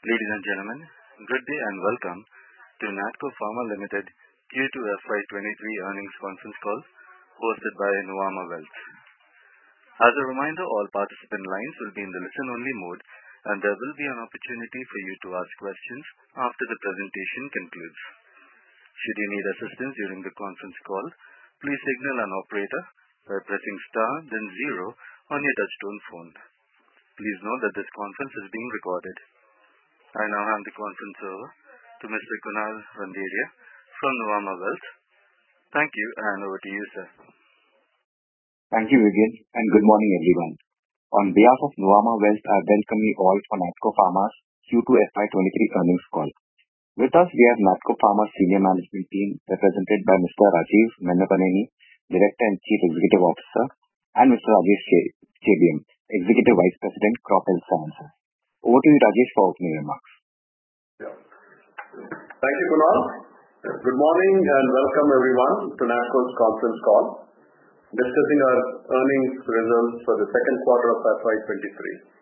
Ladies and gentlemen, good day and welcome to Natco Pharma Limited Q2 FY23 earnings conference call hosted by Nuvama Wealth. As a reminder, all participant lines will be in the listen-only mode, and there will be an opportunity for you to ask questions after the presentation concludes. Should you need assistance during the conference call, please signal an operator by pressing star then zero on your touchtone phone. Please note that this conference is being recorded. I now hand the conference over to Mr. Kunal Randeria from Nuvama Wealth. Thank you, and over to you, sir. Thank you, Vivian, and good morning, everyone. On behalf of Nuvama Wealth, I welcome you all for Natco Pharma's Q2 FY23 earnings call. With us, we have Natco Pharma's senior management team represented by Mr. Rajeev Nannapaneni, Director and Chief Executive Officer, and Mr. Rajesh Chebiyam, Executive Vice President, Crop Health Sciences. Over to you, Rajesh, for opening remarks. Yeah. Thank you, Kunal. Good morning and welcome everyone to Natco's conference call discussing our earnings results for the second quarter of FY23.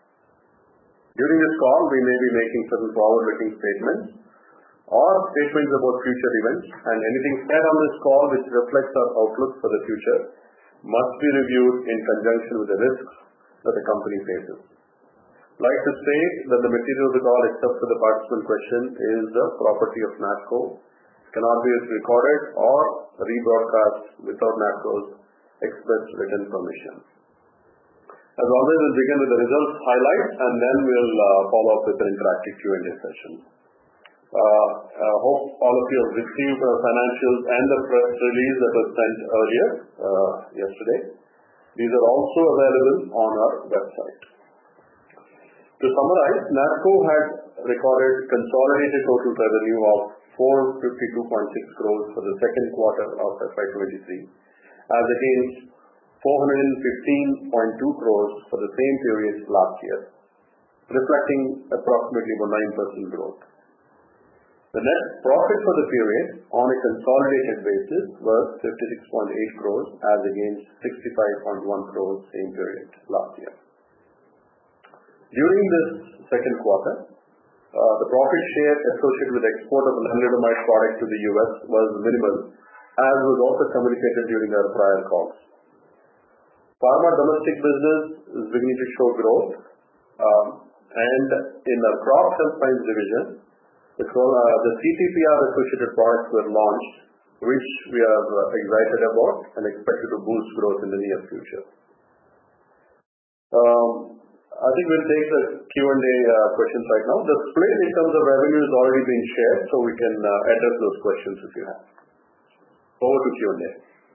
During this call, we may be making certain forward-looking statements or statements about future events, and anything said on this call which reflects our outlook for the future must be reviewed in conjunction with the risks that the company faces. I'd like to say that the material of the call, except for the participant question, is the property of Natco. It cannot be recorded or rebroadcast without Natco's express written permission. As always, we'll begin with the results highlights and then we'll follow up with an interactive Q&A session. I hope all of you have received our financials and the press release that was sent earlier yesterday. These are also available on our website. To summarize, Natco had recorded consolidated total revenue of 452.6 crores for the second quarter of FY23, as against 415.2 crores for the same period last year, reflecting approximately 9% growth. The net profit for the period on a consolidated basis was 56.8 crores as against 65.1 crores same period last year. During this second quarter, the profit share associated with export of lenalidomide product to the US was minimal, as was also communicated during our prior calls. Pharma domestic business is beginning to show growth, and in the crop health science division, the CTPR associated products were launched, which we are excited about and expected to boost growth in the near future. I think we'll take the Q&A questions right now. The split in terms of revenue is already being shared, so we can address those questions if you have. Over to Q&A.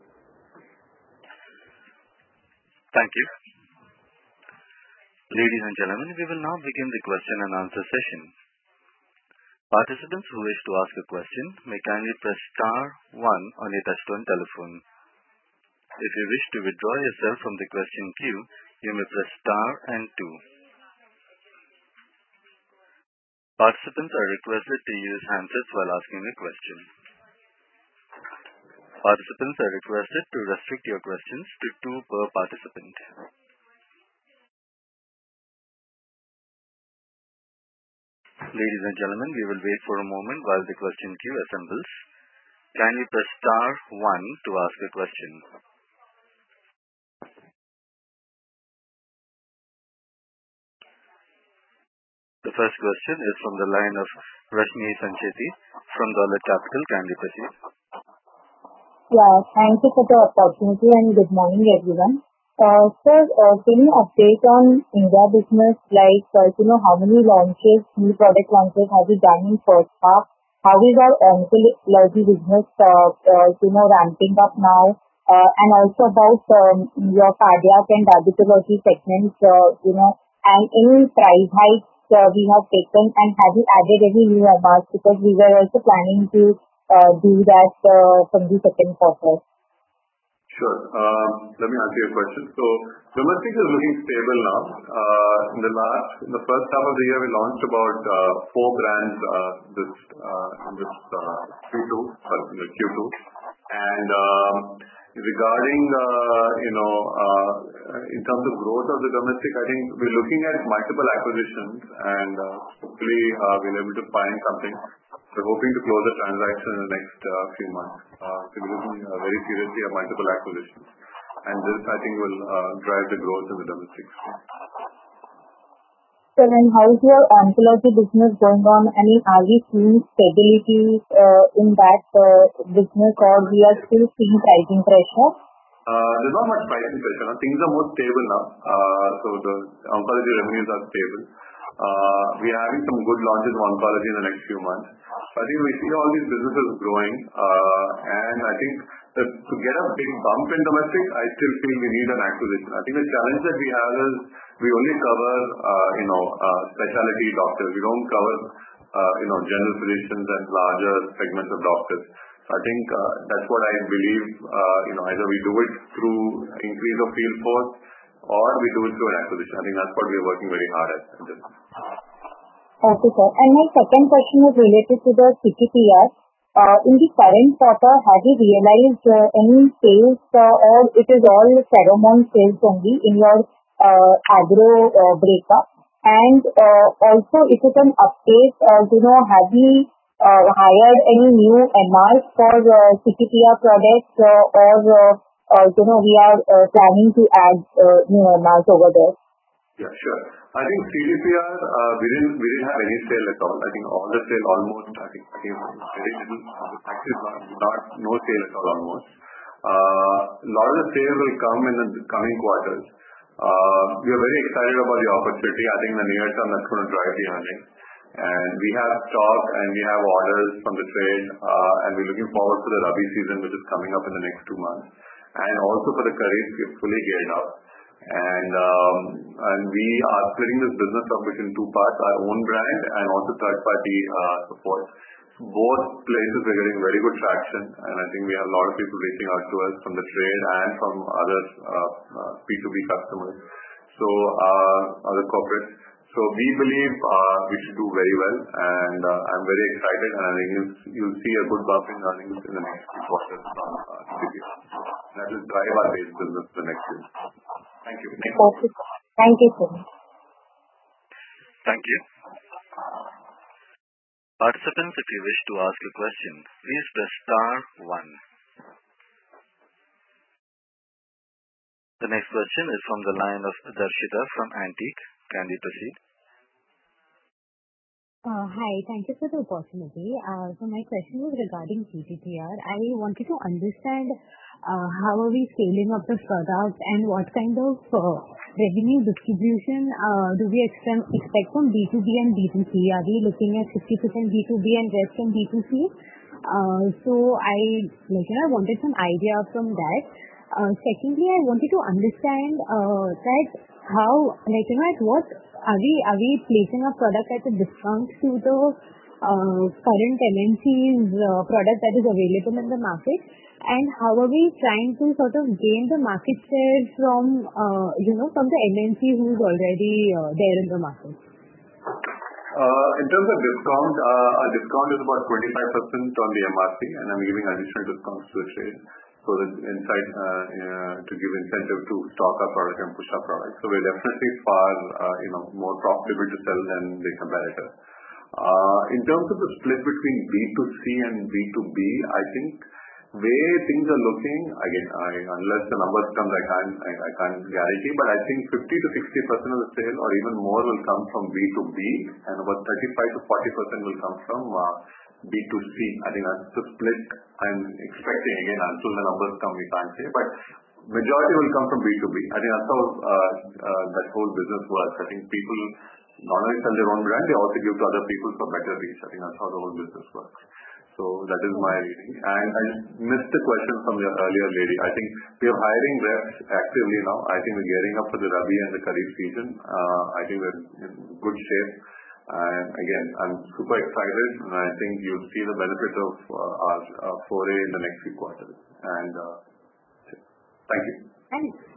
Thank you. Ladies and gentlemen, we will now begin the question and answer session. Participants who wish to ask a question may kindly press star 1 on your touchtone telephone. If you wish to withdraw yourself from the question queue, you may press star and 2. Participants are requested to use handsets while asking a question. Participants are requested to restrict your questions to 2 per participant. Ladies and gentlemen, we will wait for a moment while the question queue assembles. Kindly press star 1 to ask a question. The first question is from the line of Rashmi Sancheti from Dolat Capital. Kindly proceed. Yeah, thank you for the opportunity and good morning, everyone. Sir, can you update on India business, like, how many launches, new product launches have we done in first half? How is our oncology business, ramping up now? And also about your cardiac and diabetology segments, and any price hikes we have taken, and have you added any new MRs, because we were also planning to do that from the second quarter. Sure. Let me answer your question. So, domestic is looking stable now. In the first half of the year, we launched about 4 brands in this Q2, and Regarding, in terms of growth of the domestic, I think we're looking at multiple acquisitions and hopefully we're able to find something. We're hoping to close a transaction in the next few months. We're looking very seriously at multiple acquisitions. And this, I think, will drive the growth in the domestic space. So then how is your oncology business going on? I mean, are we seeing stability in that business, or we are still seeing pricing pressure? There's not much pricing pressure. Things are more stable now. So the oncology revenues are stable. We are having some good launches of oncology in the next few months. So I think we see all these businesses growing. And I think that to get a big bump in domestic, I still feel we need an acquisition. I think the challenge that we have is we only cover, specialty doctors. We don't cover, general physicians and larger segments of doctors. So I think that's what I believe, either we do it through increase of field force or we do it through an acquisition. I think that's what we are working very hard at. Okay, sir. And my second question is related to the CTPR. In the current quarter, have you realized any sales or it is all pheromone sales only in your agro breakup? And also, if you can update, have we hired any new MRs for CTPR products or we are planning to add new MRs over there? Yeah, sure. I think CTPR, we didn't have any sale at all. I think all the sale almost, I think very little, actually not no sale at all almost. A lot of the sales will come in the coming quarters. We are very excited about the opportunity. I think in the near term that's going to drive the earnings. And we have stock and we have orders from the trade, and we're looking forward to the Rabi season, which is coming up in the next 2 months. And also for the Kharif, we're fully geared up. And we are splitting this business up between 2 parts, our own brand and also third-party support. Both places are getting very good traction, and I think we have a lot of people reaching out to us from the trade and from other B2B customers, so other corporates. So we believe we should do very well, and I'm very excited, and I think you'll see a good bump in earnings in the next few quarters from CTPR. That will drive our base business the next year. Thank you. Okay. Thank you, sir. Thank you. Participants, if you wish to ask a question, please press star 1. The next question is from the line of Darshita from Antique. Can we proceed? Hi, thank you for the opportunity. So my question was regarding CTPR. I wanted to understand how are we scaling up the product and what kind of revenue distribution do we expect from B2B and B2C? Are we looking at 50% B2B and rest from B2C? So I wanted some idea from that. Secondly, I wanted to understand that how, at what are we placing our product at a discount to the current MNC's product that is available in the market, and how are we trying to sort of gain the market share from from the MNC who is already there in the market? In terms of discount, our discount is about 25% on the MRP, and I'm giving additional discounts to the trade. So the inside to give incentive to stock our product and push our product. So we're definitely far more profitable to sell than the competitor. In terms of the split between B2C and B2B, I think way things are looking, again, unless the numbers come, I can't guarantee, but I think 50 to 60% of the sale or even more will come from B2B, and about 35 to 40% will come from B2C. I think that's the split I'm expecting. Again, until the numbers come, we can't say, but majority will come from B2B. I think that's how that whole business works. I think people not only sell their own brand, they also give to other people for better reach. I think that's how the whole business works. So that is my reading. And I missed the question from the earlier lady. I think we are hiring reps actively now. I think we're gearing up for the Rabi and the Kharif season. I think we're in good shape. And again, I'm super excited, and I think you'll see the benefit of our foray in the next few quarters. And thank you. And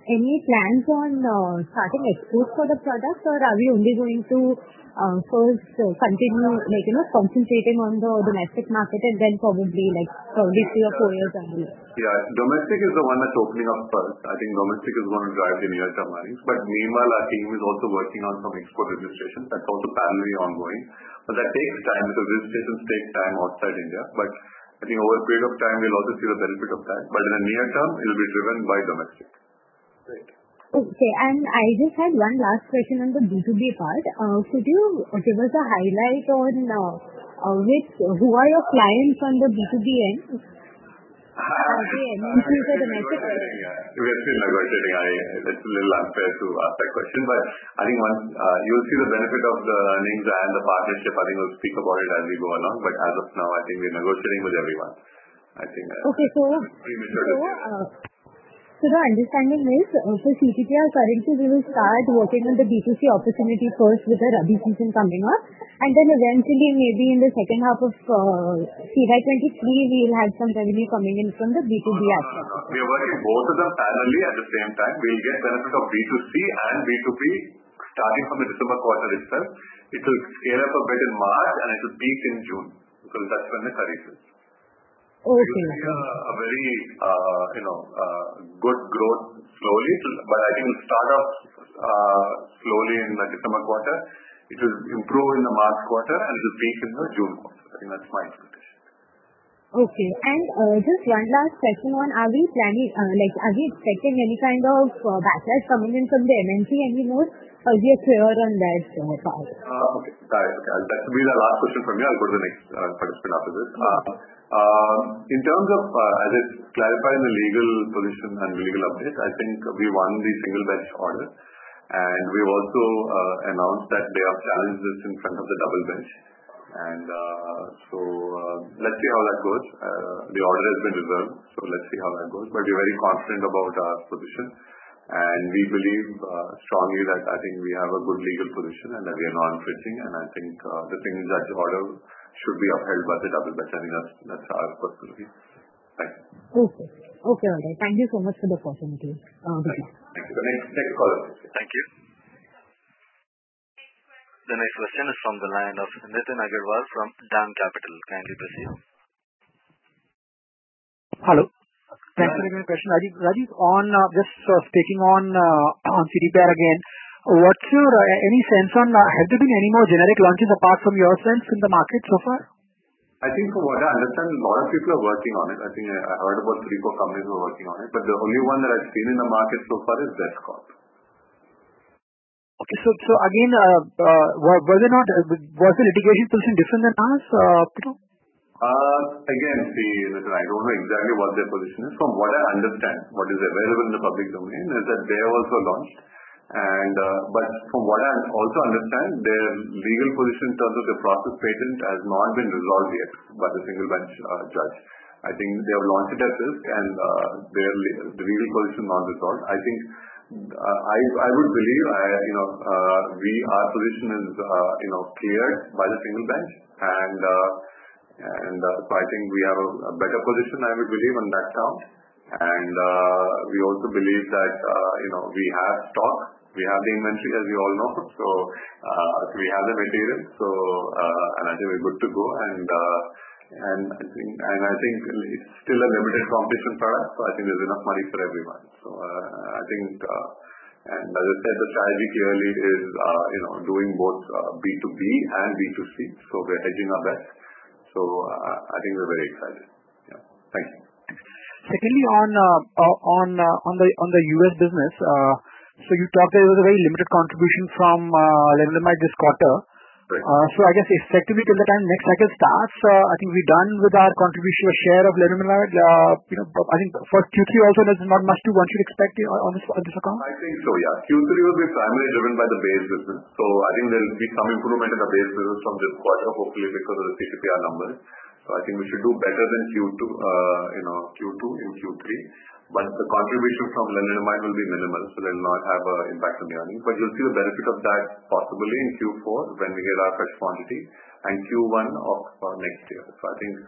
any plans on starting exports for the product, or are we only going to first continue concentrating on the domestic market and then probably 3 or 4 years down the line? Yeah, domestic is the one that's opening up first. I think domestic is going to drive the near-term earnings. But meanwhile, our team is also working on some export registrations. That's also parallelly ongoing. But that takes time because registrations take time outside India. But I think over a period of time, we'll also see the benefit of that. But in the near term, it will be driven by domestic. Great. Okay, and I just had one last question on the B2B part. Could you give us a highlight on who are your clients on the B2B end? Are they MNCs or domestic? We are still negotiating. It's a little unfair to ask that question, but I think once you'll see the benefit of the earnings and the partnership, I think we'll speak about it as we go along. But as of now, I think we're negotiating with everyone. I think. Okay, so the understanding is, for CTPR currently we will start working on the B2C opportunity first with the Rabi season coming up, and then eventually maybe in the second half of CY23 we will have some revenue coming in from the B2B aspect. We are working both of them parallelly at the same time. We'll get benefit of B2C and B2B starting from the December quarter itself. It will scale up a bit in March and it will peak in June because that's when the Kharif is. Okay. A very good growth slowly, but I think it'll start off slowly in the December quarter. It will improve in the March quarter and it will peak in the June quarter. I think that's my expectation. Okay, and just one last question on, are we planning, are we expecting any kind of backlash coming in from the MNC anymore, or we are clear on that part? Okay, that will be the last question from me. I'll go to the next participant after this. In terms of, as I clarified in the legal position and legal update, I think we won the single bench order, and we've also announced that they have challenged this in front of the double bench. And so let's see how that goes. The order has been reserved, so let's see how that goes. But we're very confident about our position, and we believe strongly that I think we have a good legal position and that we are not infringing. And I think the single judge order should be upheld by the double bench. I think that's our personal view. Thank you. Okay, all right. Thank you so much for the opportunity. Thank you. Next caller. Thank you. The next question is from the line of Nitin Agarwal from DAM Capital. Kindly proceed. Hello. Thanks for the question. Rajeev, on just taking on CTPR again, what's your any sense on have there been any more generic launches apart from your sense in the market so far? I think from what I understand, a lot of people are working on it. I think I heard about 3-4 companies who are working on it, but the only one that I've seen in the market so far is Bestcorp. Okay, so again, was the litigation position different than ours? Again, see, I don't know exactly what their position is. From what I understand, what is available in the public domain is that they have also launched. And but from what I also understand, their legal position in terms of the process patent has not been resolved yet by the single bench judge. I think they have launched it at risk, and the legal position not resolved. I think I would believe our position is cleared by the single bench, and so I think we have a better position, I would believe, on that count. And we also believe that we have stock, we have the inventory, as you all know, so we have the material, and I think we're good to go. And I think it's still a limited competition product, so I think there's enough money for everyone. So I think, and as I said, the strategy clearly is doing both B2B and B2C, so we're hedging our bets. So I think we're very excited. Yeah, thank you. Secondly, on the US business, so you talked that there was a very limited contribution from lenalidomide this quarter. Right. So I guess effectively till the time next cycle starts, I think we're done with our contribution or share of lenalidomide. I think for Q3 also there's not much to one should expect on this account. I think so, yeah. Q3 will be primarily driven by the base business. So I think there will be some improvement in the base business from this quarter, hopefully because of the CTPR numbers. So I think we should do better than Q2 in Q3. But the contribution from lenalidomide will be minimal, so they will not have an impact on the earnings. But you'll see the benefit of that possibly in Q4 when we get our fresh quantity, and Q1 of next year. So I think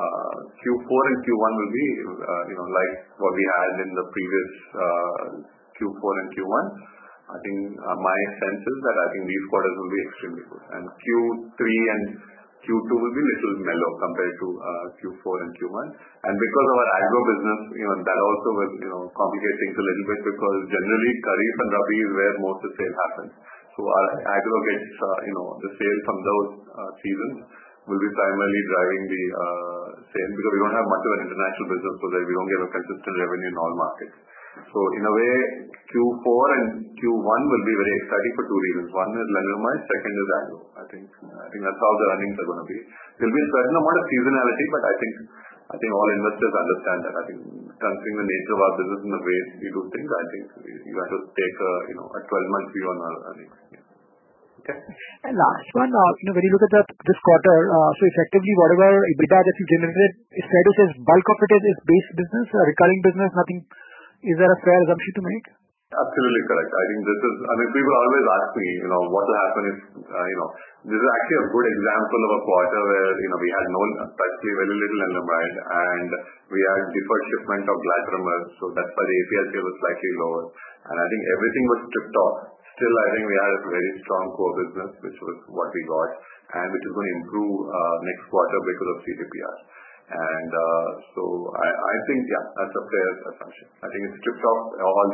Q4 and Q1 will be like what we had in the previous Q4 and Q1. I think my sense is that I think these quarters will be extremely good, and Q3 and Q2 will be little mellow compared to Q4 and Q1. And because of our agro business, that also will complicate things a little bit, because generally Kharif and Rabi is where most of the sale happens. So our agro gets the sale from those seasons will be primarily driving the sale, because we don't have much of an international business, so that we don't get a consistent revenue in all markets. So in a way, Q4 and Q1 will be very exciting for two reasons. One is lenalidomide, second is agro. I think that's how the earnings are going to be. There'll be a certain amount of seasonality, but I think all investors understand that. I think considering the nature of our business and the way we do things, I think you have to take a 12-month view on our earnings. Okay. And last one, when you look at this quarter, so effectively whatever EBITDA that you generated, it's fair to say bulk of it is base business, recurring business, nothing. Is that a fair assumption to make? Absolutely correct. I think people always ask me, what will happen if, this is actually a good example of a quarter where, we had practically very little lenalidomide, and we had deferred shipment of glatiramer, so that's why the API sale was slightly lower. And I think everything was stripped off. Still, I think we had a very strong core business, which was what we got, and which is going to improve next quarter because of CTPR. And so I think, that's a fair assumption. I think it's stripped off all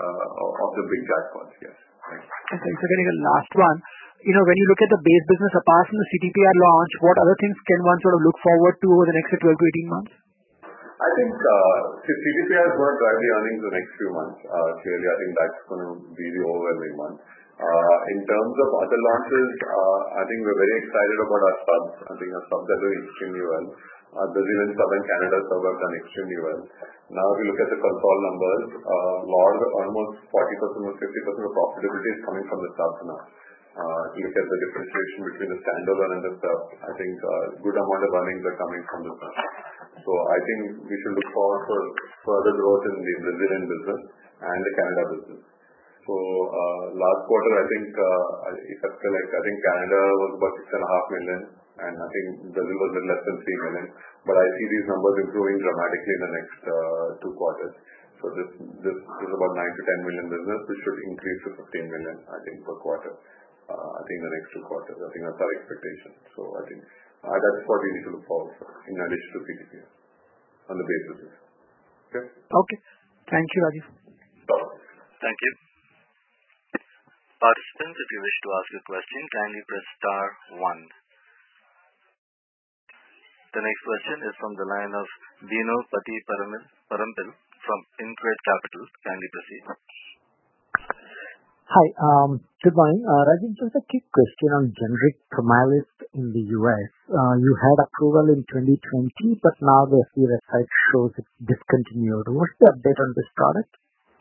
the big jackpots, yes. Okay, so getting a last one. When you look at the base business, apart from the CTPR launch, what other things can one sort of look forward to over the next 12 to 18 months? I think CTPR is going to drive the earnings the next few months. Clearly, I think that's going to be the overwhelming one. In terms of other launches, I think we're very excited about our subs. I think our subs are doing extremely well. Brazil and Southern Canada sub have done extremely well. Now, if you look at the consolidated numbers, almost 40% or 50% of profitability is coming from the subs now. If you look at the differentiation between the standalone and the sub, I think a good amount of earnings are coming from the subs. So I think we should look forward for further growth in the Brazilian business and the Canada business. So last quarter, I think, if I collect, I think Canada was about 6.5 million, and I think Brazil was a little less than 3 million. But I see these numbers improving dramatically in the next 2 quarters. So this is about 9 to 10 million business, which should increase to 15 million, I think, per quarter. I think in the next 2 quarters. I think that's our expectation. So I think that's what we need to look forward for, in addition to CTPR, on the basis. Okay? Okay. Thank you, Rajeev. Thank you. Participants, if you wish to ask a question, kindly press star 1. The next question is from the line of Dino Parampil from InCred Capital. Kindly proceed. Hi, good morning. Rajeev, just a quick question on generic Promalis in the US. You had approval in 2020, but now the FDA website shows it's discontinued. What's the update on this product?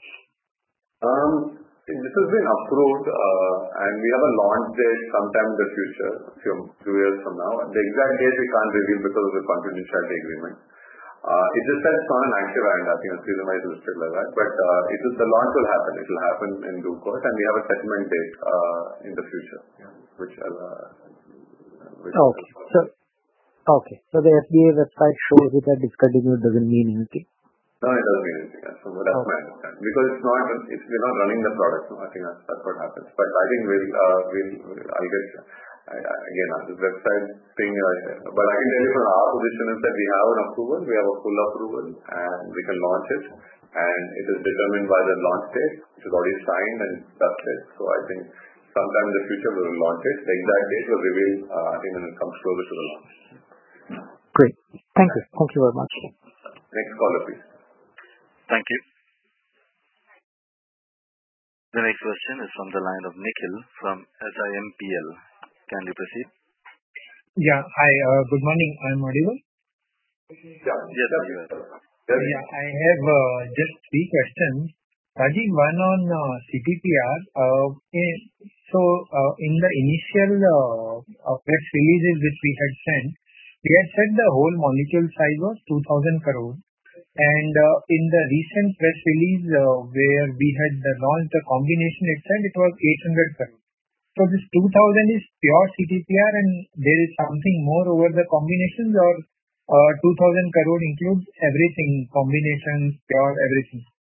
This has been approved, and we have a launch date sometime in the future, few years from now. The exact date we can't reveal because of the confidentiality agreement. It just says it's not an active and I think it's reason-wise listed like that. But the launch will happen. It will happen in due course, and we have a settlement date in the future, which Okay. So the FDA website shows it as discontinued doesn't mean anything? No, it doesn't mean anything. So that's my understanding. Because we're not running the product. No, I think that's what happens. But I think I'll get, again, this website thing, but I can tell you from our position is that we have an approval, we have a full approval, and we can launch it. And it is determined by the launch date, which is already signed, and that's it. So I think sometime in the future we will launch it. The exact date will reveal, I think, when it comes closer to the launch. Great. Thank you. Thank you very much. Next caller, please. Thank you. The next question is from the line of Nikhil from SIMPL. Can you proceed? Yeah. Hi. Good morning. I'm audible? Yes, you are. Yeah. I have just 3 questions. Rajeev, one on CTPR. So in the initial press releases which we had sent, we had said the whole molecule size was 2,000 crore. And in the recent press release where we had launched the combination itself, it was 800 crore. So this 2,000 is pure CTPR and there is something more over the combinations, or 2,000 crore includes everything, combinations, pure, everything? No,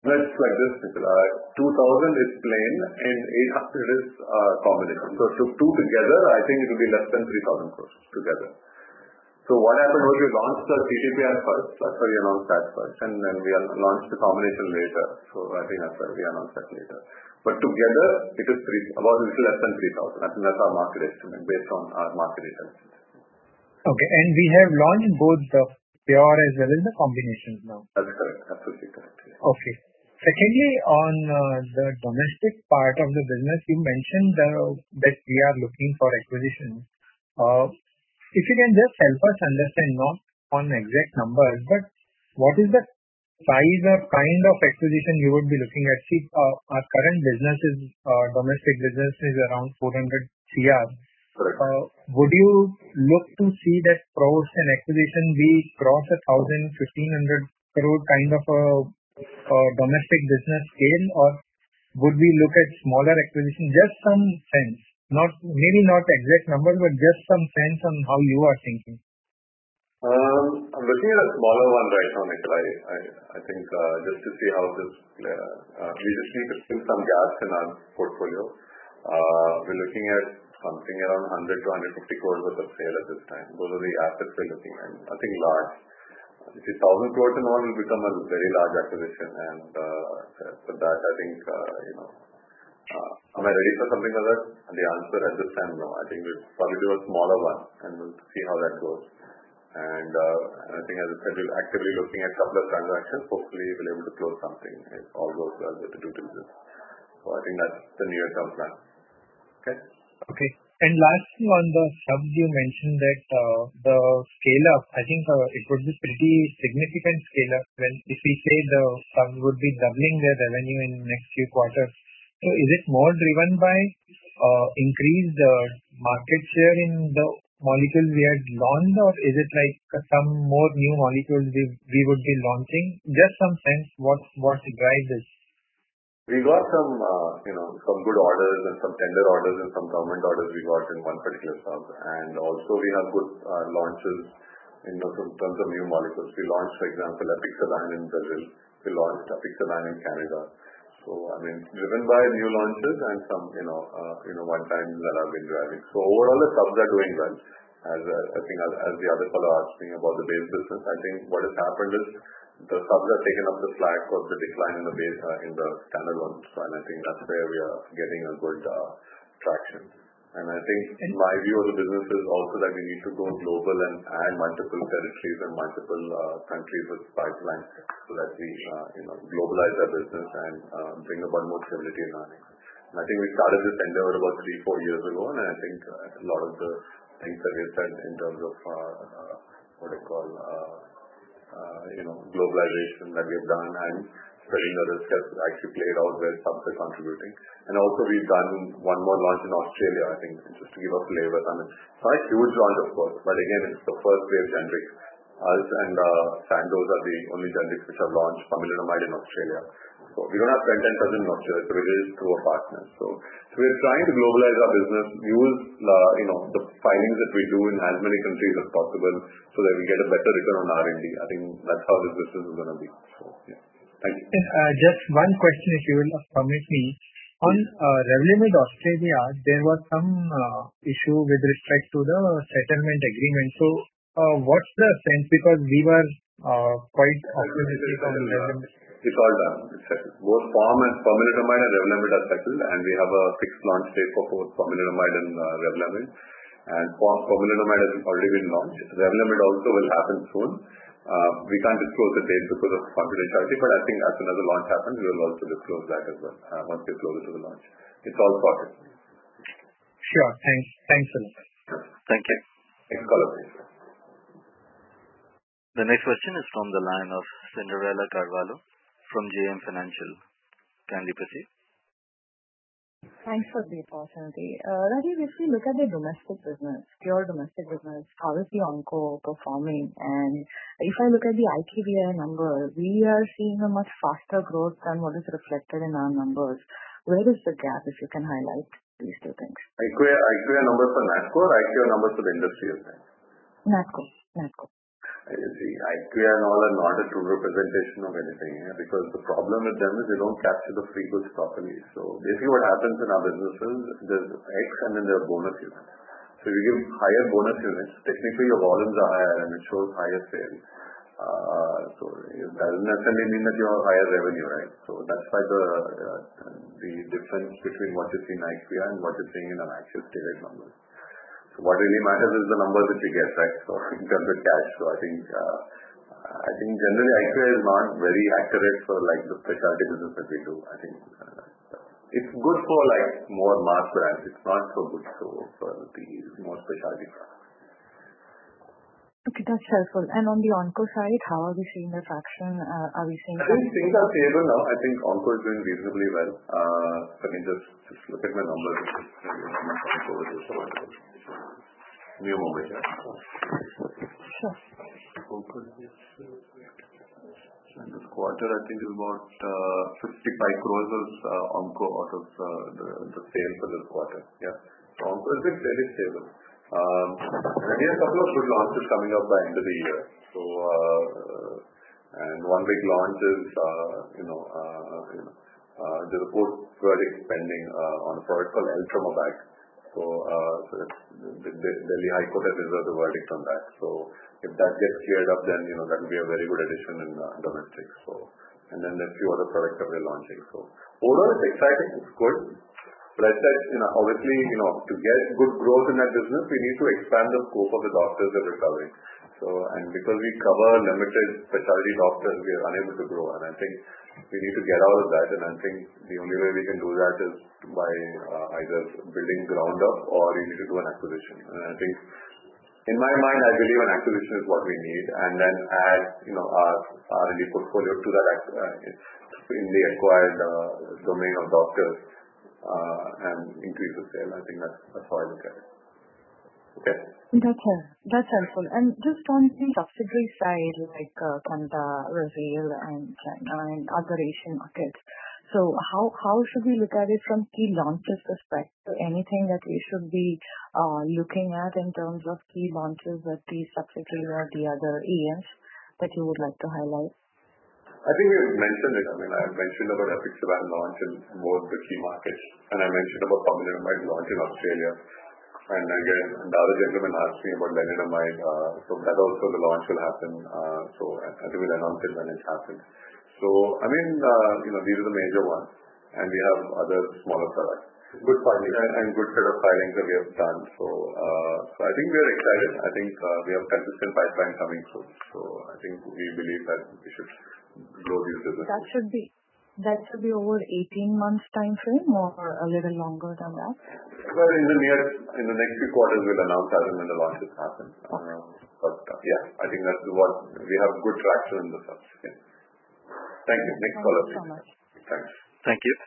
It's like this, Nikhil. 2,000 is plain and 800 is combination. So two together, I think it will be less than 3,000 crores together. So what happened was we launched the CTPR first. That's why we announced that first. And then we launched the combination later. So I think that's why we announced that later. But together, it is about a little less than 3,000. I think that's our market estimate based on our market intelligence. Okay. And we have launched both the pure as well as the combinations now. That's correct. Absolutely correct. Yes. Okay. Secondly, on the domestic part of the business, you mentioned that we are looking for acquisitions. If you can just help us understand, not on exact numbers, but what is the size or kind of acquisition you would be looking at? See, our current business is, domestic business is around 400 crore. Correct. Would you look to see that post an acquisition we cross 1,000, 1,500 crore kind of a domestic business scale, or would we look at smaller acquisition? Just some sense, maybe not exact numbers, but just some sense on how you are thinking. I'm looking at a smaller one right now, Nikhil. I think just to see how this we just need to fill some gaps in our portfolio. We're looking at something around 100 to 150 crores worth of sale at this time. Those are the assets we're looking at. I think large. If it's 1,000 crores and all, will become a very large acquisition. And for that, I think, am I ready for something like that? And the answer at this time, no. I think we'll probably do a smaller one and we'll see how that goes. And I think, as I said, we're actively looking at a couple of transactions. Hopefully, we'll be able to close something if all goes well with the due diligence. So I think that's the near-term plan. Okay? Okay. And lastly, on the subs, you mentioned that the scale-up, I think it would be pretty significant scale-up when if we say the subs would be doubling their revenue in the next few quarters. So is it more driven by increased market share in the molecules we had launched, or is it like some more new molecules we would be launching? Just some sense what drives this. We got some good orders and some tender orders and some government orders we got in one particular sub. And also we have good launches in terms of new molecules. We launched, for example, Apixaban in Brazil. We launched Apixaban in Canada. So, I mean, driven by new launches and some, one-time that have been driving. So overall, the subs are doing well. As the other fellow asked me about the base business, I think what has happened is the subs have taken up the slack of the decline in the base, in the standalone. So, and I think that's where we are getting a good traction. And I think my view of the business is also that we need to go global and add multiple territories and multiple countries with pipelines so that we globalize our business and bring about more stability in earnings. And I think we started this endeavor about 3-4 years ago, and I think a lot of the things that we said in terms of globalization that we have done and spreading the risk has actually played out where subs are contributing. And also we've done one more launch in Australia, I think, just to give a flavor. I mean, it's not a huge launch, of course, but again, it's the first wave generics. Us and Sandoz are the only generics which have launched pomalidomide in Australia. So we don't have front-end presence in Australia, so it is through a partner. So we're trying to globalize our business, use the filings that we do in as many countries as possible so that we get a better return on R&D. I think that's how this business is going to be. So, yeah. Thank you. Just one question, if you will permit me. On Revlimid Australia, there was some issue with respect to the settlement agreement. So what's the sense? Because we were quite optimistic on Revlimid. It's all done. It's settled. Both pomalidomide and Revlimid are settled, and we have a fixed launch date for both pomalidomide and Revlimid. And pomalidomide has already been launched. Revlimid also will happen soon. We can't disclose the date because of confidentiality, but I think as soon as the launch happens, we will also disclose that as well once we close it to the launch. It's all sorted. Sure. Thanks a lot. Thank you. Next caller, please. The next question is from the line of Cinderella Carvalho from JM Financial. Can we proceed? Thanks for the opportunity. Rajeev, if we look at the domestic business, pure domestic business, how is the onco performing? And if I look at the IQVIA number, we are seeing a much faster growth than what is reflected in our numbers. Where is the gap, if you can highlight these two things? IQVIA numbers for NATCO or IQVIA numbers for the industry, is that? NATCO. You see, IQVIA and all are not a true representation of anything, because the problem with them is they don't capture the free goods properly. So basically what happens in our businesses, there's X and then there are bonus units. So if you give higher bonus units, technically your volumes are higher and it shows higher sales. So it doesn't necessarily mean that you have higher revenue, right? So that's why the difference between what you see in IQVIA and what you're seeing in our actual stated numbers. So what really matters is the numbers that you get, right? So in terms of cash. So I think generally IQVIA is not very accurate for like the specialty business that we do. I think it's good for like more mass brands. It's not so good for the more specialty brands. Okay, that's helpful. And on the onco side, how are we seeing the traction? Are we seeing? I think things are stable now. I think onco is doing reasonably well. I can just look at my numbers. Give me a moment here. Sure. And this quarter, I think is about 55 crores of onco out of the sale for this quarter. Yeah. So onco has been fairly stable. And we have a couple of good launches coming up by end of the year. So, and one big launch is, there's a court verdict pending on a product called Eltrombopag. So the Delhi High Court has reserved the verdict on that. So if that gets cleared up, then that will be a very good addition in domestic. So, and then there's a few other products that we're launching. So overall, it's exciting. It's good. But I said, obviously, to get good growth in that business, we need to expand the scope of the doctors that we're covering. So, and because we cover limited specialty doctors, we are unable to grow. And I think we need to get out of that. And I think the only way we can do that is by either building ground up or you need to do an acquisition. And I think, in my mind, I believe an acquisition is what we need, and then add, our R&D portfolio to that in the acquired domain of doctors. And increase the sale. I think that's how I look at it. Okay. That's helpful. And just on the subsidiary side, like Canada, Brazil, and China, and other Asian markets. So how should we look at it from key launches perspective? Anything that we should be looking at in terms of key launches at the subsidiary or the other EMs that you would like to highlight? I think we've mentioned it. I mean, I mentioned about Apixaban launch in both the key markets, and I mentioned about Pomalidomide launch in Australia. And again, the other gentleman asked me about Lenalidomide, so that also the launch will happen. So I think we'll announce it when it happens. So I mean, these are the major ones, and we have other smaller products. Good filings and good set of filings that we have done. So I think we are excited. I think we have consistent pipeline coming soon. So I think we believe that we should grow these businesses. That should be over 18 months time frame or a little longer than that? Well, in the next few quarters, we'll announce as and when the launches happen. But yeah, I think that's what we have good traction in the subs. Yeah. Thank you. Next caller, please. Thank you so much. Thanks. Thank you.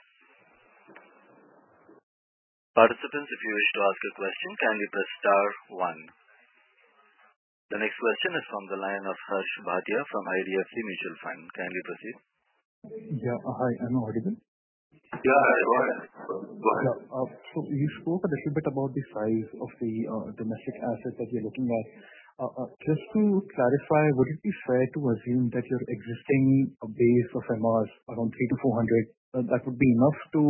Participants, if you wish to ask a question, kindly press star 1. The next question is from the line of Harsh Bhatia from IDFC Mutual Fund. Kindly proceed. Yeah. Hi, am I audible? Yeah, go ahead. So you spoke a little bit about the size of the domestic assets that you're looking at. Just to clarify, would it be fair to assume that your existing base of MRs around 300 to 400, that would be enough to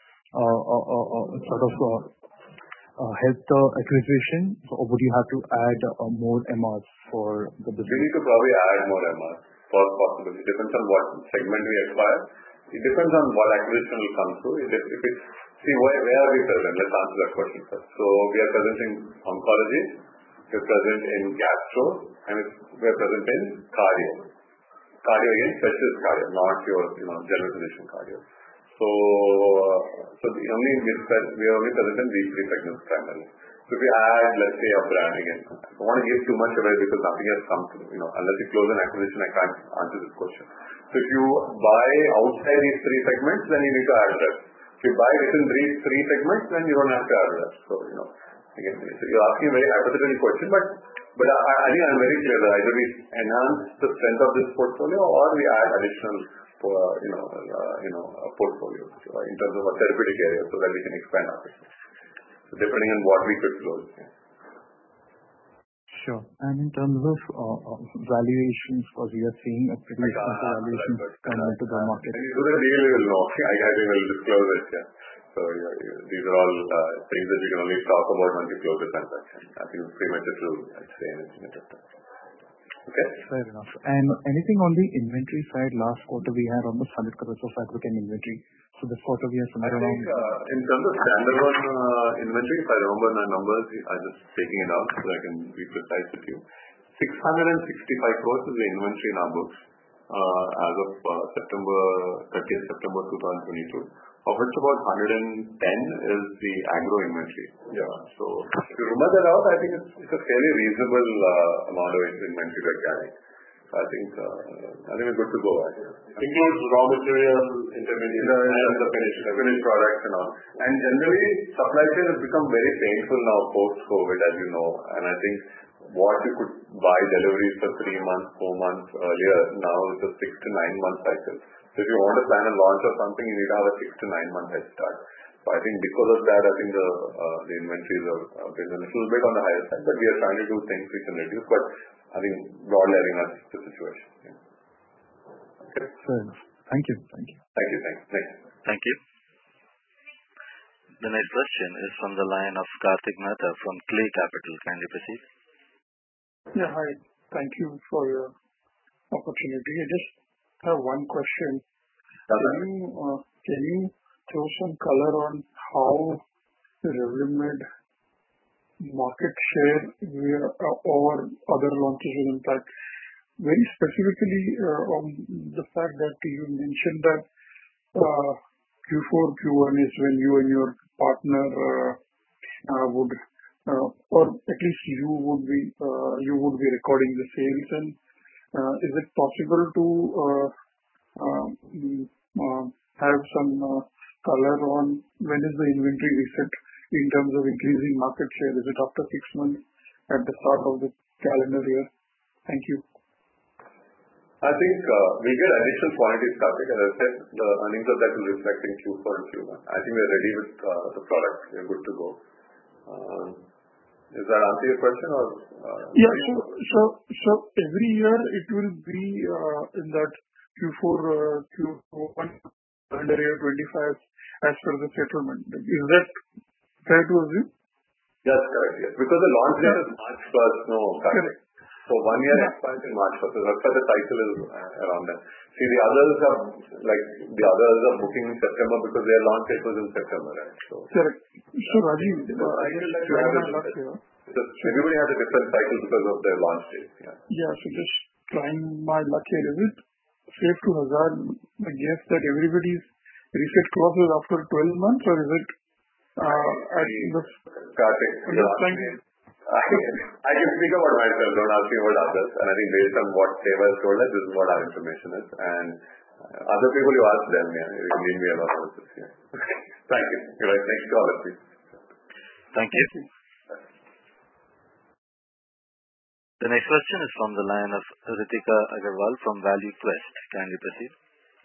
help the acquisition, or would you have to add more MRs for the business? We need to probably add more MRs for possible. It depends on what segment we acquire. It depends on what acquisition will come through. Where are we present? Let's answer that question first. So we are present in oncology, we are present in gastro, and we are present in cardio. Cardio again, specialist cardio, not your general physician cardio. So we are only present in these three segments primarily. So if we add, let's say, a brand again, I don't want to give too much away because nothing has come through. Unless you close an acquisition, I can't answer this question. So if you buy outside these three segments, then you need to add reps. If you buy within these three segments, then you don't have to add reps. So again, so you're asking a very hypothetical question, but I think I'm very clear that either we enhance the strength of this portfolio or we add additional portfolio in terms of a therapeutic area so that we can expand our business. So depending on what we could close. Sure. In terms of valuations, because we are seeing a pretty expensive valuations coming into the market. When you do the deal, you will know. I think we'll disclose it. Yeah. These are all things that you can only talk about once you close the transaction. I think it's premature to say anything at this time. Okay? Fair enough. Anything on the inventory side? Last quarter, we had almost 100 crores of agrochem inventory. This quarter, we are somewhere around. I think in terms of standalone inventory, if I remember my numbers, I'm just taking it out so I can be precise with you. 665 crores is the inventory in our books as of 30th September 2022. Of which about 110 is the agro inventory. Yeah. If you remember that out, I think it's a fairly reasonable amount of inventory we're carrying. I think we're good to go. Includes raw material, intermediate, and the finished products and all. Generally, supply chain has become very painful now post-COVID, as you know. I think what you could buy deliveries for 3 months, 4 months earlier, now it's a 6 to 9 month cycle. If you want to plan a launch or something, you need to have a 6 to 9 month head start. I think because of that, I think the inventories have been a little bit on the higher side, but we are trying to do things we can reduce. I think broadly, I think that's the situation. Yeah. Okay. Fair enough. Thank you. Next. Thank you. The next question is from the line of Kartik Mehta from Clay Capital. Can you proceed? Yeah, hi. Thank you for your opportunity. I just have one question. Can you throw some color on how the Revlimid market share or other launches will impact? Very specifically on the fact that you mentioned that Q4, Q1 is when you and your partner would, or at least you would be recording the sales. Is it possible to have some color on when is the inventory reset in terms of increasing market share? Is it after 6 months at the start of the calendar year? Thank you. I think we get additional quantities, Kartik. As I said, the earnings of that will reflect in Q4 and Q1. I think we're ready with the product. We're good to go. Does that answer your question or? Yeah. Every year it will be in that Q4, Q1, calendar year 25 as per the settlement. Is that fair to assume? That's correct, yes. Because the launch date is March 1st, no, Kartik. 1 year expires in March 1st. That's why the cycle is around that. See, the others are booking in September because their launch date was in September, right? Correct. Rajeev, I will try my luck here. Everybody has a different cycle because of their launch date. Yeah. Just trying my luck here. Is it safe to hazard a guess that everybody's reset clause is after 12 months, or is it at the... Kartik, I can speak about myself. Don't ask me about others. I think based on what Teva has told us, this is what our information is. Other people, you ask them. Yeah, you can give me a lot of answers. Yeah. Thank you. You're right. Next caller, please. Thank you. The next question is from the line of Ritika Agarwal from Value Quest. Can you proceed?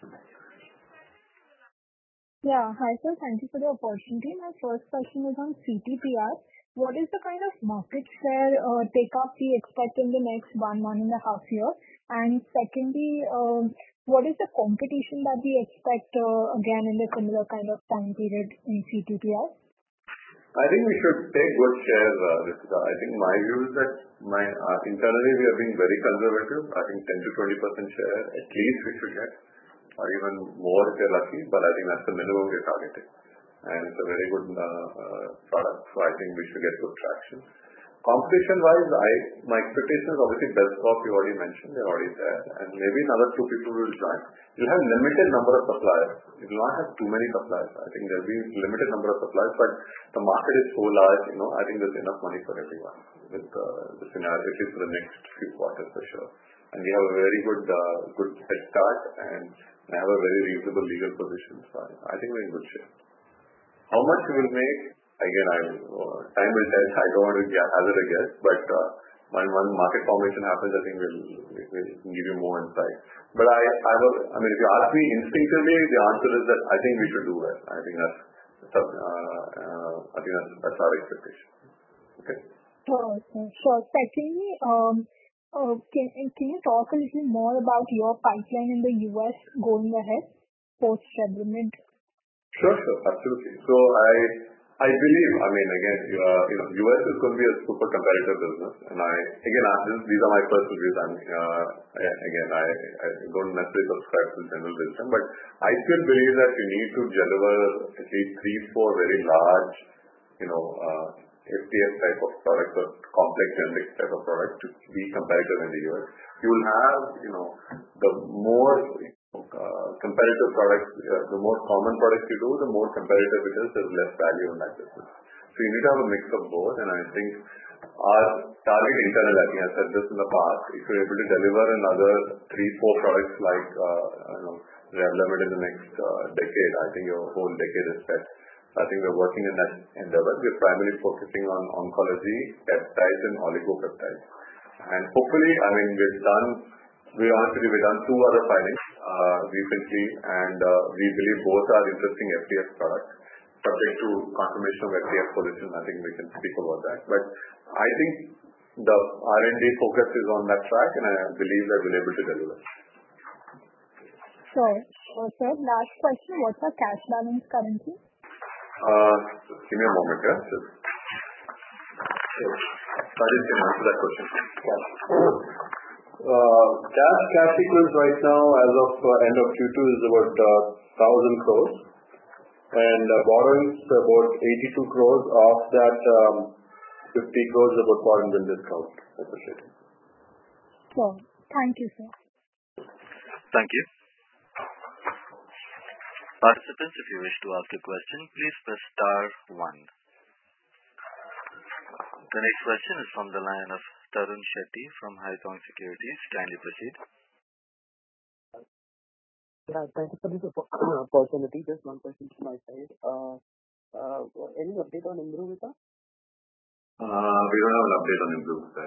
Yeah. Hi, sir. Thank you for the opportunity. My first question is on CTPR. What is the kind of market share take-up we expect in the next 1.5 years? Secondly, what is the competition that we expect again in the similar kind of time period in CTPR? I think we should take good share, Ritika. I think my view is that internally we are being very conservative. I think 10 to 20% share at least we should get, or even more if we're lucky. I think that's the minimum we're targeting. It's a very good product. I think we should get good traction. Competition-wise, my expectation is obviously Belscorp, you already mentioned. They're already there. Maybe another 2 people will join. You'll have limited number of suppliers. You will not have too many suppliers. I think there'll be limited number of suppliers, but the market is so large, I think there's enough money for everyone with the scenario, at least for the next few quarters for sure. We have a very good head start, and we have a very reasonable legal position. I think we're in good shape. How much we will make, again, time will tell. I don't want to hazard a guess, but when market formation happens, I think we'll give you more insight. If you ask me instinctively, the answer is that I think we should do well. I think that's our expectation. Okay. Sure. Secondly, can you talk a little more about your pipeline in the U.S. going ahead post-Revlimid? Sure. Absolutely. So I believe, again, U.S. is going to be a super competitive business. And these are my personal views. I don't necessarily subscribe to general wisdom, but I still believe that you need to deliver at least 3-4 very large, FTF type of products or complex generic type of products to be competitive in the U.S. You will have, the more competitive products, the more common products you do, the more competitive it is, there's less value in that business. So you need to have a mix of both, and I think our target internal, I think I said this in the past, if you're able to deliver another 3-4 products like Revlimid in the next decade, I think your whole decade is set. I think we're working in that endeavor. We're primarily focusing on oncology, peptides, and oligopeptides. And hopefully, we've done 2 other filings recently, and we believe both are interesting FTF products. Subject to confirmation of FTF position, I think we can speak about that. But I think the R&D focus is on that track, and I believe that we'll be able to deliver. Sure. Sir, last question. What's our cash balance currently? Give me a moment here. Rajesh can answer that question. Cash equivalents right now as of end of Q2 is about 1,000 crores. And borrowings about 82 crores. Of that, 50 crores is about foreign bill discount. Appreciate it. Sure. Thank you, sir. Thank you. Participants, if you wish to ask a question, please press *1. The next question is from the line of Tarun Shetty from Haitong Securities. Kindly proceed. Thank you for this opportunity. Just one question from my side. Any update on Imbruvica? We don't have an update on Imbruvica.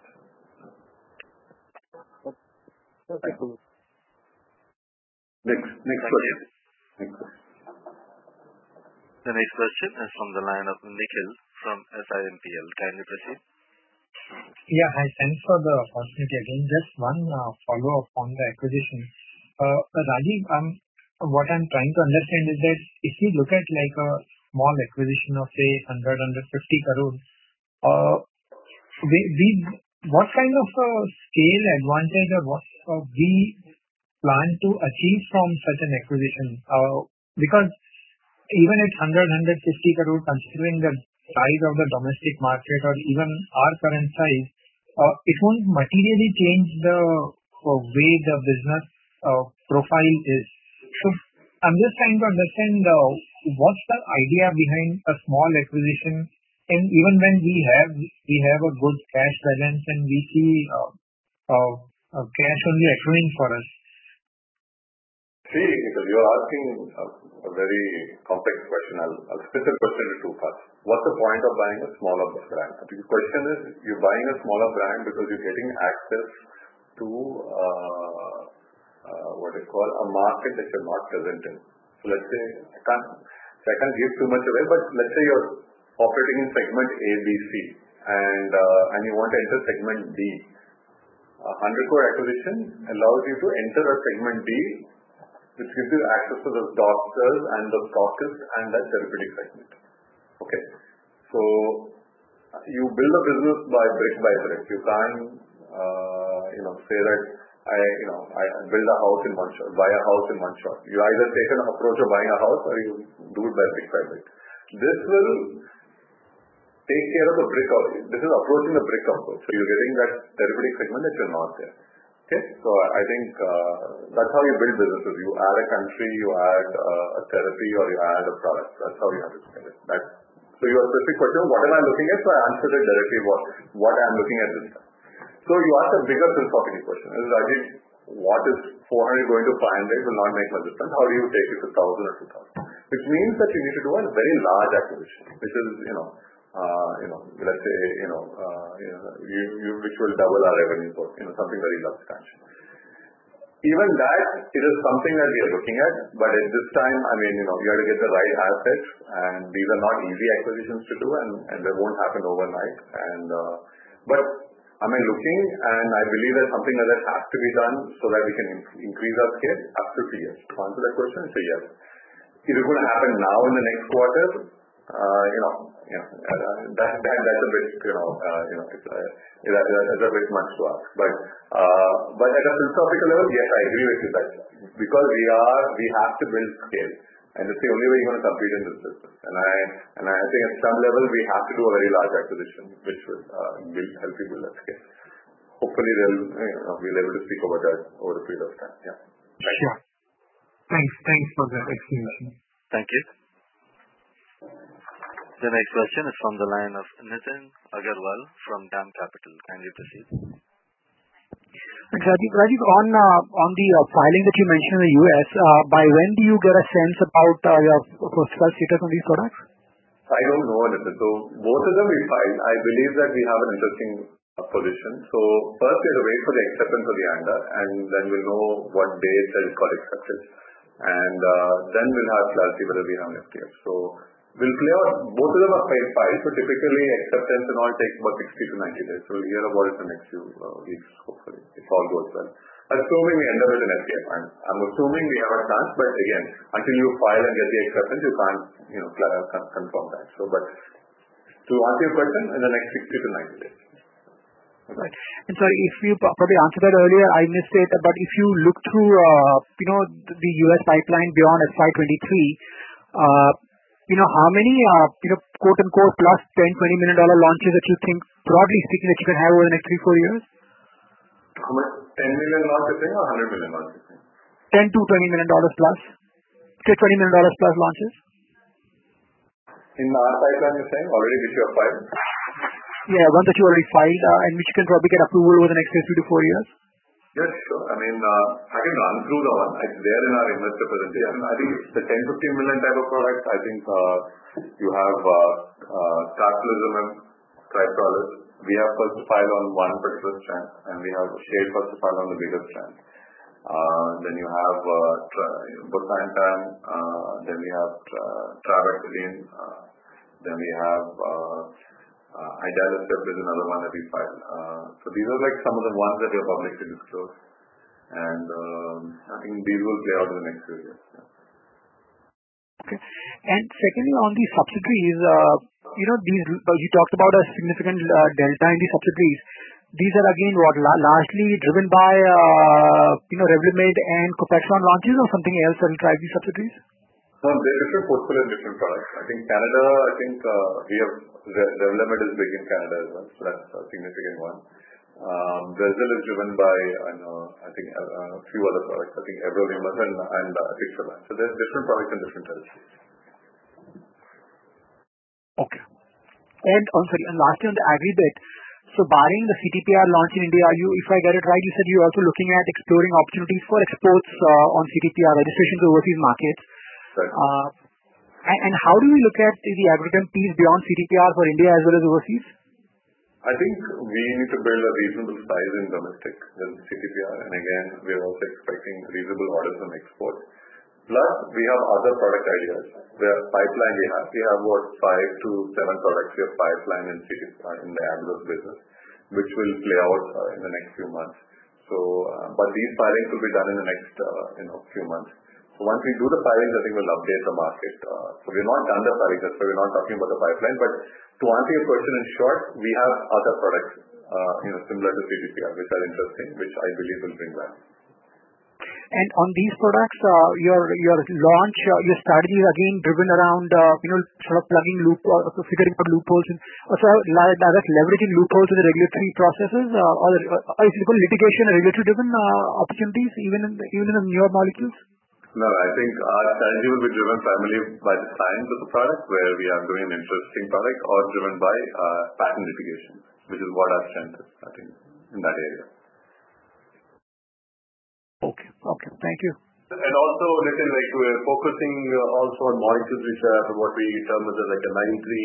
Okay. Next question. The next question is from the line of Nikhil from SIMPL. Kindly proceed. Yeah, hi. Thanks for the opportunity again. Just one follow-up on the acquisition. Rajeev, what I'm trying to understand is that if you look at like a small acquisition of say 100-150 crore, what kind of a scale advantage or what we plan to achieve from such an acquisition? Because even at 100-150 crore, considering the size of the domestic market or even our current size, it won't materially change the way the business profile is. So I'm just trying to understand what's the idea behind a small acquisition, and even when we have a good cash balance and we see cash only accruing for us. See, because you're asking a very complex question. I'll split the question into 2 parts. What's the point of buying a smaller brand? I think the question is, you're buying a smaller brand because you're getting access to a market that you're not present in. So let's say, I can't give too much away, but let's say you're operating in segment A, B, C, and you want to enter segment D. 100 crore acquisition allows you to enter a segment D, which gives you access to the doctors and the stockists and that therapeutic segment. Okay. So you build a business by brick. You can't, say that I build a house in one shot, buy a house in one shot. You either take an approach of buying a house or you do it by brick. This will take care of the brick. This is approaching the brick approach. So you're getting that therapeutic segment that you're not there. Okay, so I think that's how you build businesses. You add a country, you add a therapy, or you add a product. That's how you have to spend it. So your specific question, what am I looking at? So I answered it directly what I'm looking at this time. So you asked a bigger philosophical question. Rajeev, what is 400 going to 500 will not make much difference. How do you take it to 1,000 or 2,000? Which means that you need to do a very large acquisition, which is, let's say, which will double our revenue for, something very substantial. Even that, it is something that we are looking at. But at this time, I mean, you have to get the right assets, and these are not easy acquisitions to do, and they won't happen overnight. But am I looking, and I believe that something like that has to be done so that we can increase our scale? Absolutely, yes. To answer that question, it's a yes. Is it going to happen now in the next quarter? That's a bit, it's a bit much to ask. But at a philosophical level, yes, I agree with you that because we have to build scale, and it's the only way you're going to compete in this business. And I think at some level we have to do a very large acquisition, which will help you build that scale. Hopefully, we'll able to speak about that over a period of time. Yeah. Sure. Thanks for that explanation. Thank you. The next question is from the line of Nitin Agarwal from DAM Capital. Kindly proceed. Rajiv, on the filing that you mentioned in the US, by when do you get a sense about your first class status on these products? I don't know, Nitin. So both of them we filed. I believe that we have an interesting position. So first we have to wait for the acceptance of the ANDA, and then we'll know what date that it got accepted. And then we'll have clarity whether we have an FTF. So we'll play out. Both of them are filed. So typically acceptance and all takes about 60 to 90 days. So we'll hear about it in the next few weeks, hopefully, if all goes well. Assuming we end up with an FTF. I'm assuming we have a chance, but again, until you file and get the acceptance, you can't confirm that. So, but to answer your question, in the next 60 to 90 days. Right. And sorry, if you probably answered that earlier, I missed it. But if you look through, the US pipeline beyond FY23, how many, quote unquote, plus $10-20 million launches that you think, broadly speaking, that you can have over the next 3-4 years? How much? 10 million launches or 100 million launches? $10 to $20 million plus. Say $20 million plus launches. In our pipeline, you're saying already which you have filed? Yeah, one that you already filed, and which you can probably get approval over the next 3 to 4 years. Yes, sure. I mean, I can run through the one. It's there in our investor presentation. I think the 10-15 million type of products, I think you have carfilzomib, triptylis. We have first to file on one particular strand, and we have shared first to file on the bigger strand. Then you have bosentan, then we have trabectedin, then we have idelalisib is another one that we filed. So these are like some of the ones that we have publicly disclosed, and I think these will play out in the next few years. Yeah. Okay. And secondly, on the subsidiaries, you talked about a significant delta in the subsidiaries. These are again largely driven by Revlimid and Copaxone launches, or something else that will drive these subsidiaries? No, they're different portfolio and different products. I think Canada, we have Revlimid is big in Canada as well, so that's a significant one. Brazil is driven by, a few other products. I think everolimus and Apixaban. So there's different products in different territories. Okay. And lastly on the agri bit, so barring the CTPR launch in India, if I get it right, you said you're also looking at exploring opportunities for exports on CTPR registration to overseas markets. Right. And how do we look at the agrochem piece beyond CTPR for India as well as overseas? I think we need to build a reasonable size in domestic than CTPR, and again, we are also expecting reasonable orders on export. Plus, we have other product ideas. The pipeline we have about 5 to 7 products we have pipeline in CTPR in the agro business, which will play out in the next few months. So, but these filings will be done in the next few months. So once we do the filings, I think we'll update the market. So we're not done the filings, that's why we're not talking about the pipeline. But to answer your question in short, we have other products, similar to CTPR, which are interesting, which I believe will bring value. And on these products, your launch, your strategy is again driven around, sort of plugging figuring out loopholes, also that's leveraging loopholes in the regulatory processes, or is it litigation and regulatory driven opportunities, even in the newer molecules? No, I think our strategy will be driven primarily by the science of the product, where we are doing an interesting product, or driven by patent litigation, which is what our strength is, I think, in that area. Okay. Thank you. And also, Nitin, we're focusing also on molecules which are what we term as like a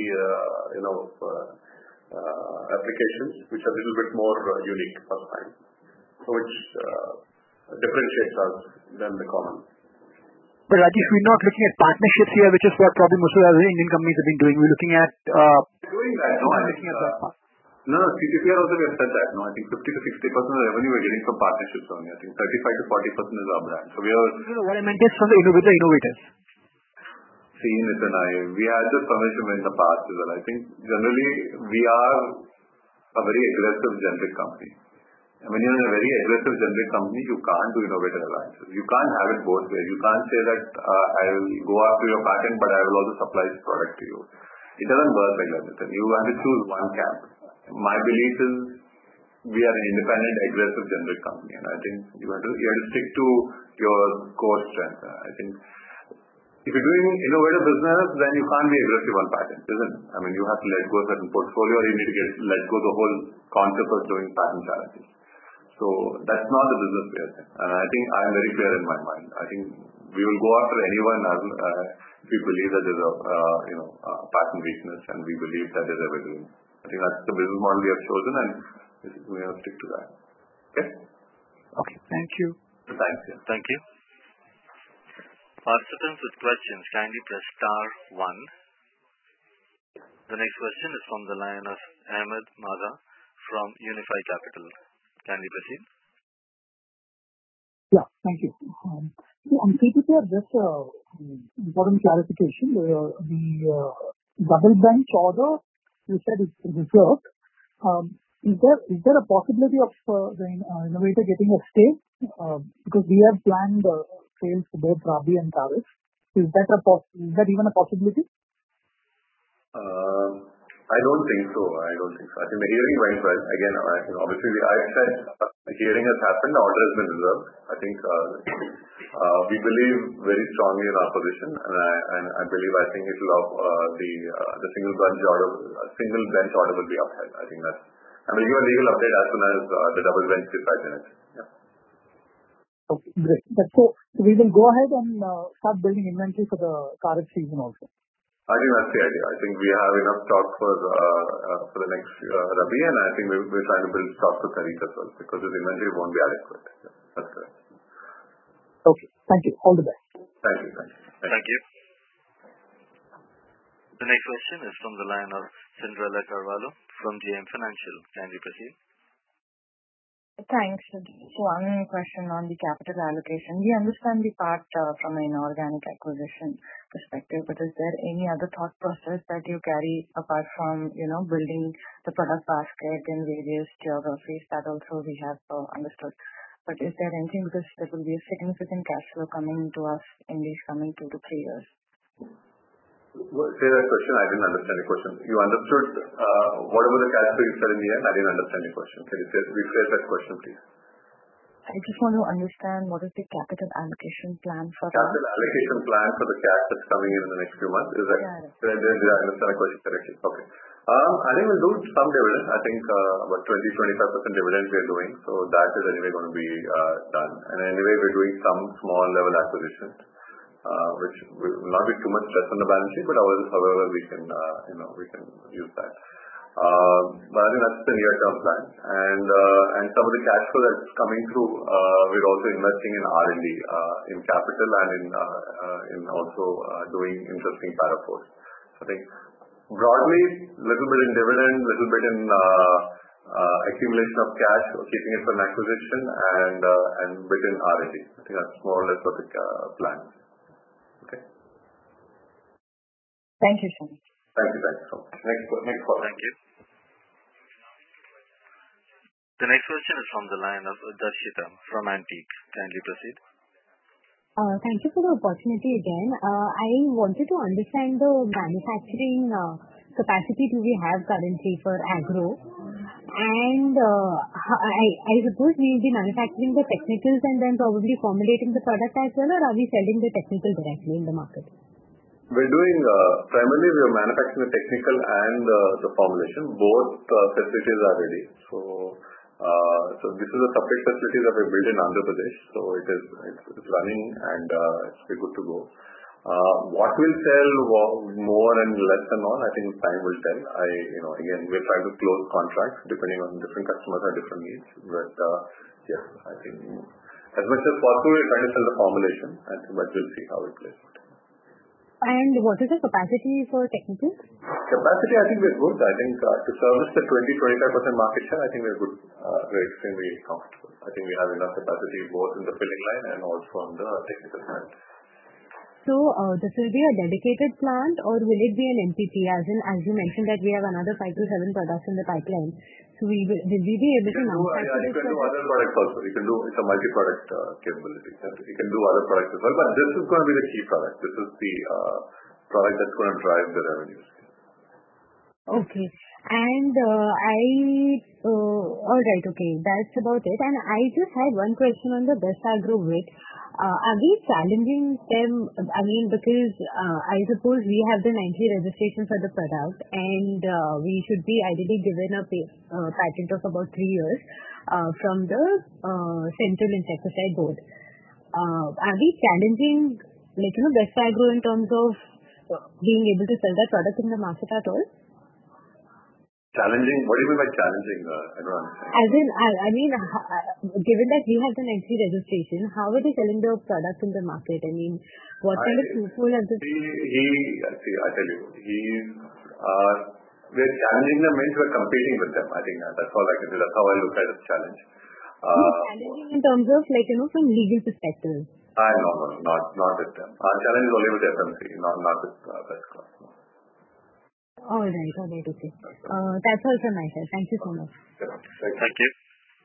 9(3) applications, which are a little bit more unique first time. So which differentiates us than the common. But Rajesh, we're not looking at partnerships here, which is what probably most of the other Indian companies have been doing. We're looking at doing that. No, I think no, CTPR also we have said that. No, I think 50 to 60% of the revenue we're getting from partnerships only. I think 35 to 40% is our brand. So we are. What I meant is from the innovators. See, Nitin, we had this conversation in the past as well. I think generally we are a very aggressive generic company. And when you're in a very aggressive generic company, you can't do innovator alliances. You can't have it both ways. You can't say that I will go after your patent, but I will also supply this product to you. It doesn't work like that, Nitin. You have to choose one camp. My belief is we are an independent, aggressive generic company, and I think you have to stick to your core strength. I think if you're doing innovative business, then you can't be aggressive on patent, isn't it? I mean, you have to let go of certain portfolio, or you need to let go of the whole concept of doing patent challenges. So that's not the business we are in. And I think I'm very clear in my mind. I think we will go after anyone if we believe that there's a patent weakness, and we believe that there's evidence. I think that's the business model we have chosen, and we have to stick to that. Okay? Okay. Thank you. Thanks. Yeah. Thank you. Participants with questions, kindly press *1. The next question is from the line of Ahmed Madha from Unifi Capital. Kindly proceed. Yeah, thank you. On CTPR, just important clarification. The double bench order, you said it's reserved. Is there a possibility of the innovator getting a stay? Because we have planned sales for both Rabi and Kharif. Is that even a possibility? I don't think so. I think the hearing went well. Again, obviously, I said the hearing has happened. The order has been reserved. I think we believe very strongly in our position, and I think it will the single bench order will be upheld. I think that's. I will give a legal update as soon as the double bench decides on it. Yeah. Okay, great. So we will go ahead and start building inventory for the Kharif season also. I think that's the idea. I think we have enough stock for the next Rabi, and I think we're trying to build stock for Kharif as well, because this inventory won't be adequate. Yeah, that's correct. Okay. Thank you. All the best. Thank you. Thank you. The next question is from the line of Cinderella Carvalho from JM Financial. Kindly proceed. Thanks. Just one question on the capital allocation. We understand the part from an inorganic acquisition perspective, but is there any other thought process that you carry apart from, building the product basket in various geographies? That also we have understood. But is there anything, because there will be a significant cash flow coming to us in these coming 2 to 3 years? Say that question. I didn't understand the question. You understood whatever the cash flow you said in the end? I didn't understand the question. Can you rephrase that question, please? I just want to understand what is the capital allocation plan for that? Capital allocation plan for the cash that's coming in the next few months? Is that? Yeah. Did I understand the question correctly? Okay. I think we'll do some dividend. I think about 20-25% dividend we're doing. So that is anyway going to be done. And anyway, we're doing some small level acquisition, which will not be too much stress on the balance sheet, but however we can use that. But I think that's the near-term plan. And some of the cash flow that's coming through, we're also investing in R&D, in capital, and in also doing interesting paraforce. So I think broadly, little bit in dividend, little bit in accumulation of cash, or keeping it for an acquisition, and bit in R&D. I think that's more or less what the plan is. Okay. Thank you so much. Thank you so much. Next call. Thank you. The next question is from the line of Darshita from Antique. Kindly proceed. Thank you for the opportunity again. I wanted to understand the manufacturing capacity do we have currently for agro, and I suppose we will be manufacturing the technicals and then probably formulating the product as well, or are we selling the technical directly in the market? We're doing primarily we are manufacturing the technical and the formulation. Both facilities are ready. So this is a separate facility that we built in Andhra Pradesh. So it's running, and it's good to go. What will sell more and less and all, I think time will tell. Again, we're trying to close contracts depending on different customers have different needs. But yes, I think as much as possible, we're trying to sell the formulation, but we'll see how it plays out. What is the capacity for technical? Capacity, I think we're good. I think to service the 20-25% market share, I think we're good. We're extremely comfortable. I think we have enough capacity both in the filling line and also on the technical side. So this will be a dedicated plant, or will it be an MPP? As you mentioned that we have another 5 to 7 products in the pipeline. So will we be able to manufacture this? You can do other products also. It's a multi-product capability. You can do other products as well, but this is going to be the key product. This is the product that's going to drive the revenues. Okay. And all right, okay, that's about it. And I just had one question on the Best Agro bit. Are we challenging them? I mean, because I suppose we have the 90 registration for the product, and we should be ideally given a patent of about 3 years from the Central Insecticide Board. Are we challenging, Best Agro in terms of being able to sell that product in the market at all? Challenging? What do you mean by challenging? I don't understand. As in, I mean, given that we have the 90 registration, how are they selling the product in the market? I mean, what kind of loophole has it? I tell you, we're challenging them means we're competing with them. I think that's all I can do. That's how I look at the challenge. Challenging in terms of, from legal perspective? No, not with them. Our challenge is only with FMC, not with Best Crop. All right, okay. That's all from my side. Thank you so much. Thank you.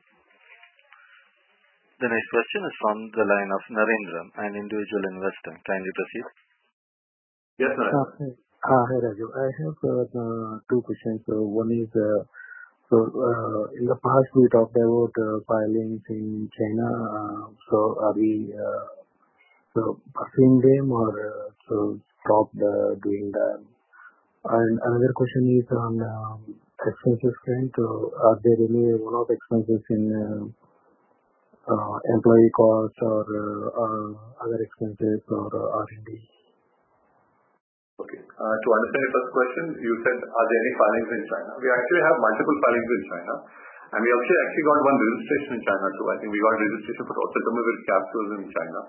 The next question is from the line of Narendra, an individual investor. Kindly proceed. Yes, Narendra. Hi, Raju. I have 2 questions. One is, in the past we talked about filings in China. Are we pursuing them or stopped doing that? And another question is on expenses front. Are there any one-off expenses in employee costs or other expenses or R&D? Okay. To understand your first question, you said, are there any filings in China? We actually have multiple filings in China, and we actually got one registration in China too. I think we got registration for oseltamivir capsules in China.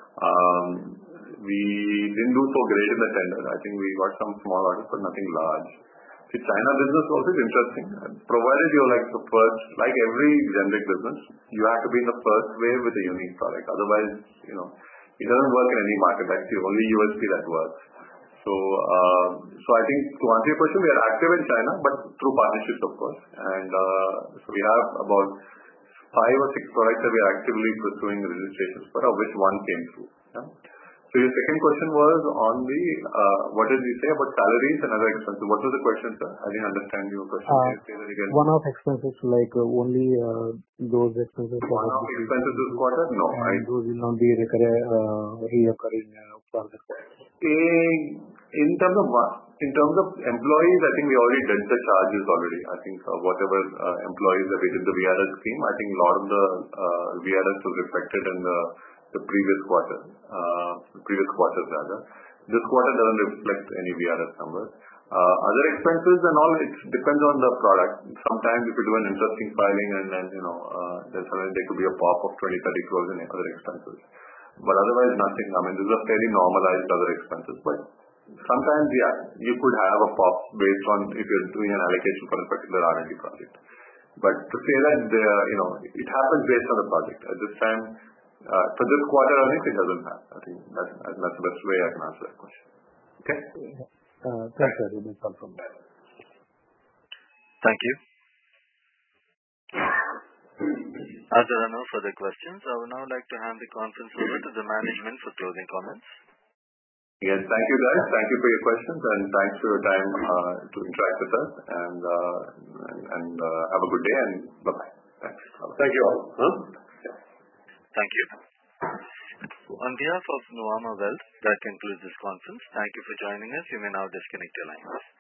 We didn't do so great in the tender. I think we got some small orders, but nothing large. The China business also is interesting. Provided you're the first, like every generic business, you have to be in the first wave with a unique product. Otherwise, it doesn't work in any market. That's the only USP that works. So I think to answer your question, we are active in China, but through partnerships, of course. And so we have about 5 or 6 products that we are actively pursuing registrations for, of which one came through. Yeah? So your second question was on the, what did we say about salaries and other expenses? What was the question, sir? I didn't understand your question. Can you say that again? One-off expenses, only those expenses. One-off expenses this quarter? No. Those will not be reoccurring further. In terms of employees, I think we already did the charges already. I think whatever employees that we did the VRS scheme, I think a lot of the VRS was reflected in the previous quarters rather. This quarter doesn't reflect any VRS numbers. Other expenses and all, it depends on the product. Sometimes if you do an interesting filing and then, then suddenly there could be a pop of 20-30 crores in other expenses. But otherwise nothing. I mean, these are fairly normalized other expenses. But sometimes, you could have a pop based on if you're doing an allocation for a particular R&D project. But to say that, it happens based on the project. At this time, for this quarter earnings, it doesn't have. I think that's the best way I can answer that question. Okay? Thanks, Raju. That's all from me. Thank you. As there are no further questions, I would now like to hand the conference over to the management for closing comments. Yes, thank you guys. Thank you for your questions and thanks for your time to interact with us and have a good day and bye-bye. Thanks. Thank you all. Thank you. On behalf of Nuvama Wealth, that concludes this conference. Thank you for joining us. You may now disconnect your lines.